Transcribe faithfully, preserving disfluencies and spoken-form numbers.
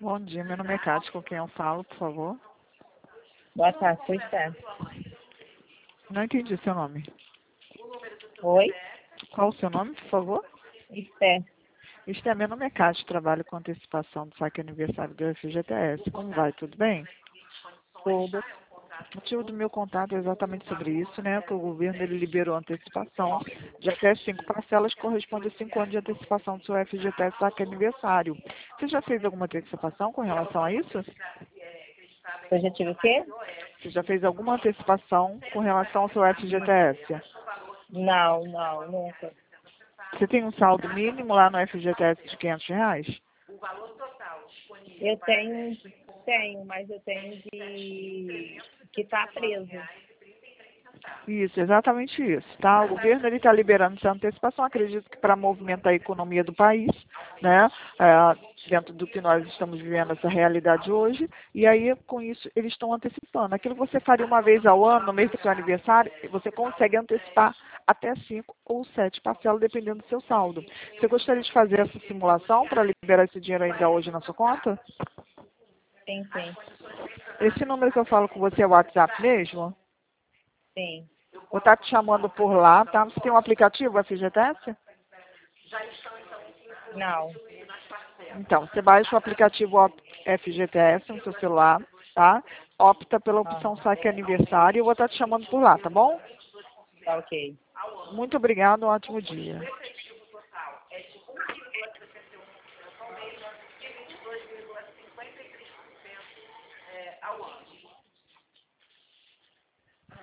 Bom dia, meu nome é Cátia, com quem eu falo, por favor? Boa tarde, sou Esther. Não entendi seu nome. Oi? Qual o seu nome, por favor? Esther. Esther, meu nome é Cátia, trabalho com antecipação do saque aniversário do F G T S. Como vai? Tudo bem? Tudo. O motivo do meu contato é exatamente sobre isso, né? Que o governo ele liberou antecipação de até cinco parcelas, que corresponde a cinco anos de antecipação do seu F G T S saque aniversário. Você já fez alguma antecipação com relação a isso? Eu já tive o quê? Você já fez alguma antecipação com relação ao seu F G T S? Não, não, nunca. Você tem um saldo mínimo lá no F G T S de quinhentos reais? Eu tenho, tenho, mas eu tenho de que tá preso. Isso, exatamente isso, tá? O governo ele está liberando essa antecipação, acredito que para movimentar a economia do país, né? É, dentro do que nós estamos vivendo essa realidade hoje, e aí com isso eles estão antecipando. Aquilo que você faria uma vez ao ano, no mês do seu aniversário, você consegue antecipar até cinco ou sete parcelas, dependendo do seu saldo. Você gostaria de fazer essa simulação para liberar esse dinheiro ainda hoje na sua conta? Sim, sim, Esse número que eu falo com você é o WhatsApp mesmo? sim. Vou estar te chamando por lá, tá? Você tem um aplicativo F G T S? Não, Então, você baixa o aplicativo Op- F G T S no seu celular, tá? Opta pela ah, opção saque aniversário e eu vou estar te chamando por lá, tá bom? tá ok. Muito obrigado, um ótimo dia.